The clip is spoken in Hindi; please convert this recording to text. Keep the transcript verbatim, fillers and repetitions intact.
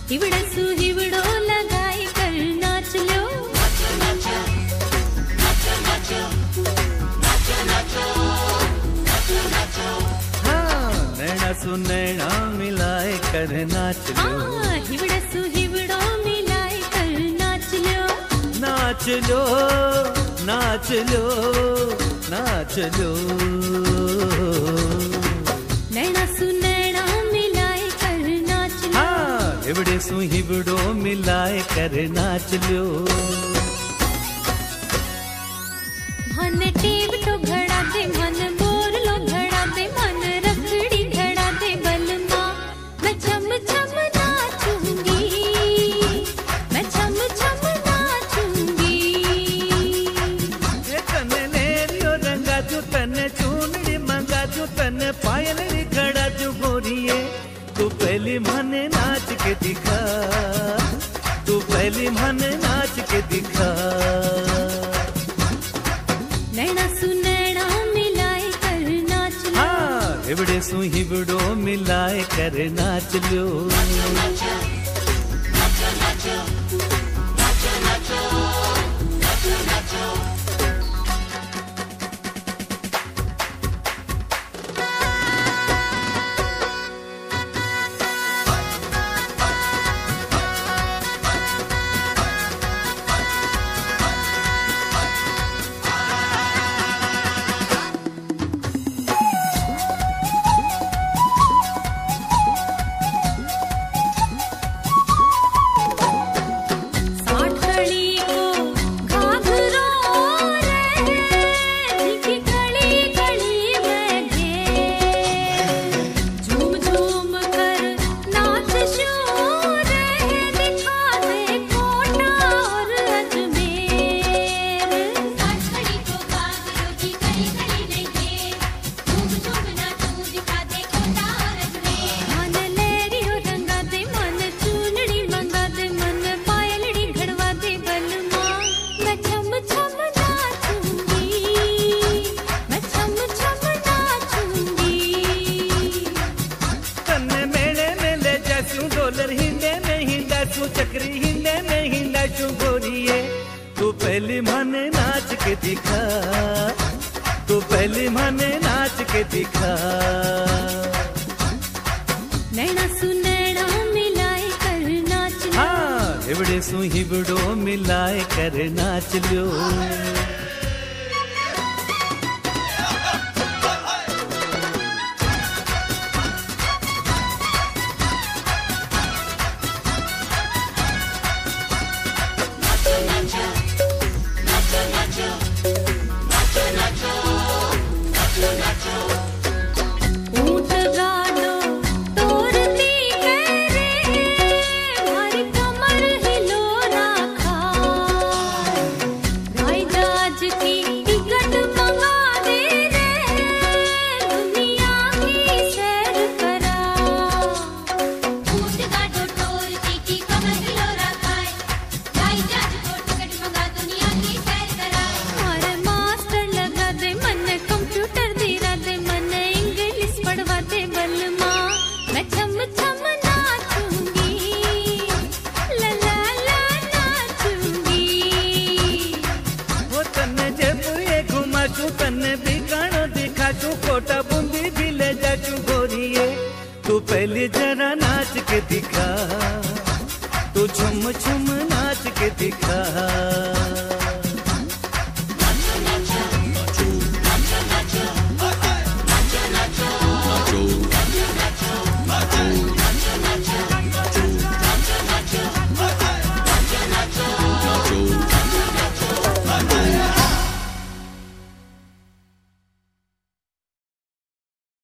हिवड़े सु हिवड़ो लगाई कर नाच लो। नाचो नाचो नाचो नाचो नाचो नाचो नाचो नाचो। हाँ नैना सु नैना मिलाए कर नाच लो। हाँ हिवड़े सु हिवड़ो मिलाए कर नाच लो। नाच लो नाच लो नाच लो। नैना सु नैना मिलाए कर नाच लो। हाँ हिवड़े सु हिवड़ो मिलाए कर नाच लो। मन टेब तो घड़ा दे मन मोर लो घड़ा दे मन रखड़ी घड़ा दे बलमा। मैं छम छम नाचूंगी मैं छम छम नाचूंगी। ये तने लेरियो रंगा जो तने चूनड़ी मंगा जो तने पायलरी घड़ा जो गोरिए। तू पहली मने नाच के दिखा तू पहली मने नाच के दिखा। नैना सु नैना मिलाए कर नाच लो। हाँ हिवड़े सु हिवड़ो मिलाए कर नाच लो। नाचो नाचो नाचो नाचो नाचो नाचो नाचो। चक्री हिंदे में हिंदा चू गोरिए। तू पहली मने नाच के दिखा तू पहली मने नाच के दिखा। नैना सु नैना मिलाए कर नाच लो। हाँ हिवड़े सु हिवड़ो मिलाए कर नाच लो। ऊँट गाड़ो तोरती करे मारी कमर हिलो रखा। गाय जाज की टिकट मंगा दे रे दुनिया की सैर करा। ऊँट गाड़ो तोरती की कमर हिलो रखा। गाय जाज को टिकट मंगा दुनिया की सैर करा। और मास्टर लगा दे मन कंप्यूटर दिरा दे मन इंग्लिश पढ़वा दे बलमा। मैं छम छम नाचूंगी ला ला ला नाचूंगी। वो तन्ने जयपुरे घुमा चू तन्ने बिकानो दिखा चू कोटा बूंदी भी ले जा चू गोरिए। तू पहले जरा नाच के दिखा तू छुम छुम नाच के दिखा।